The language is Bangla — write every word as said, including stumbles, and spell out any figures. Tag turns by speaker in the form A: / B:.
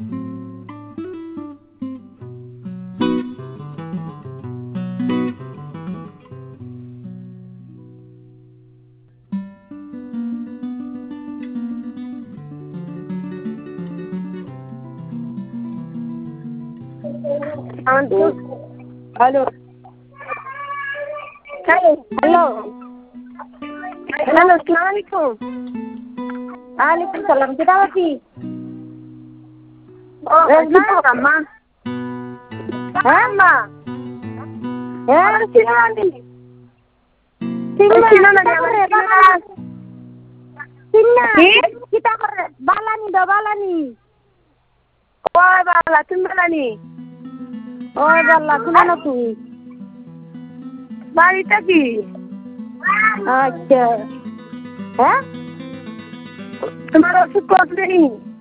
A: हेलो हेलो हेलो अस्सलाम वालेकुम। वालेकुम सलाम। किधर होती? अम्मा हाँ अम्मा हाँ सिनानी सिनानी kita balani do balani ওই বালা তুমি বালানি ওই বালা শুনো না তুমি বাড়িটা কি আচ্ছা হ্যাঁ তোমার ওষুধ কতদিন